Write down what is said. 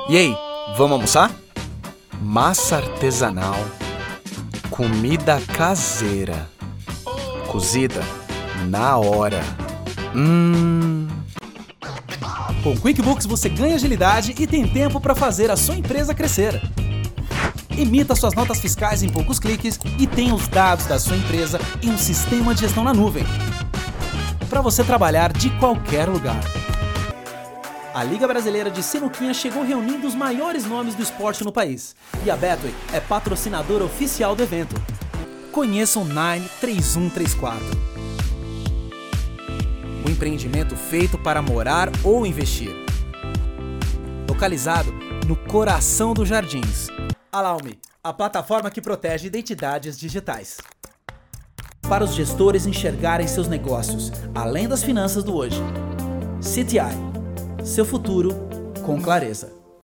E aí, vamos almoçar? Massa artesanal, comida caseira, cozida na hora. Com o QuickBooks você ganha agilidade e tem tempo para fazer a sua empresa crescer. Emita suas notas fiscais em poucos cliques e tenha os dados da sua empresa em um sistema de gestão na nuvem, para você trabalhar de qualquer lugar. A Liga Brasileira de Sinuquinha chegou reunindo os maiores nomes do esporte no país e a Betway é patrocinadora oficial do evento. Conheça o Nine 3134. Um empreendimento feito para morar ou investir. Localizado no coração dos Jardins. Alaume, a plataforma que protege identidades digitais. Para os gestores enxergarem seus negócios além das finanças do hoje. CTI, seu futuro com clareza.